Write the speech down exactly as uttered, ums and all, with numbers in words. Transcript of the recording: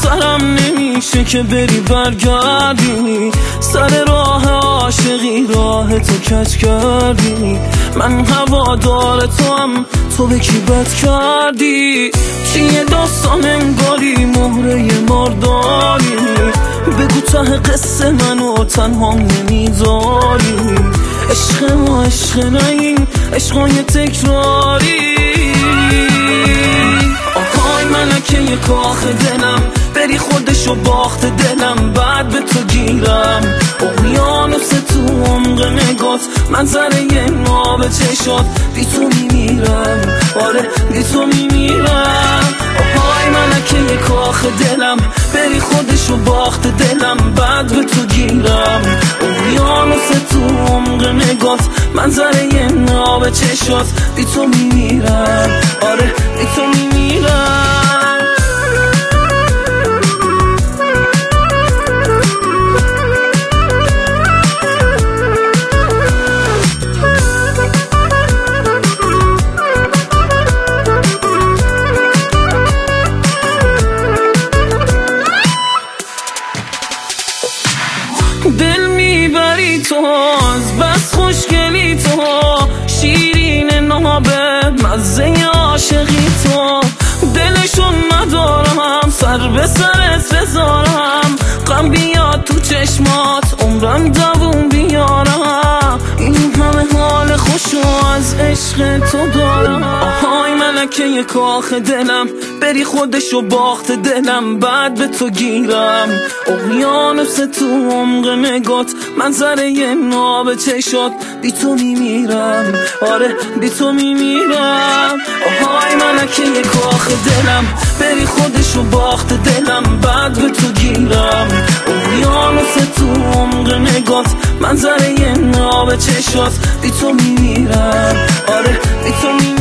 سرم نمیشه که بری برگردی، سر راه عاشقی راه تو کج کردی. من هوادار تو هم، تو به کی بد کردی؟ چیه داستان انگاری مهره مارداری؟ بگو ته قصه منو تنها نمیذاری. عشق ما عشق نیم، عشقای تکراری. آهای ملکه کاخ دلم، بری خودشو باخت دلم، بعد به تو گیرم. اقیانوس تو عمق نگات، منظره ناب چشات، بی تو میمیرم، آره بی تو میمیرم. آهای ملکه کاخ دلم، بری خودشو باخت دلم، بعد به تو گیرم. اقیانوس تو عمق نگات، منظره ناب چشات، بی تو میمیرم، آره بی تو میمیرم. دل میبری تو از بس خوشگلی تو، شیرین نابه مزه عاشقی تو. دلشون ندارم سر به سرت بذارم، غم بیاد تو چشمات عمرم دووم بیارم. این همه حال خوشو از عشق تو دارم. آهای ملکه کاخ دلم، بری خودشو باخت دلم، بعد به تو گیرم. اقیانوس تو عمق نگات، منظره ناب چشات، بی تو میمیرم، آره بی تو میمیرم. آهای ملکه کاخ دلم، بری خودشو باخت دلم، بعد به تو گیرم. اقیانوس تو عمق نگات، منظره ناب چشات، بی تو میمیرم، آره بی تو میمیرم.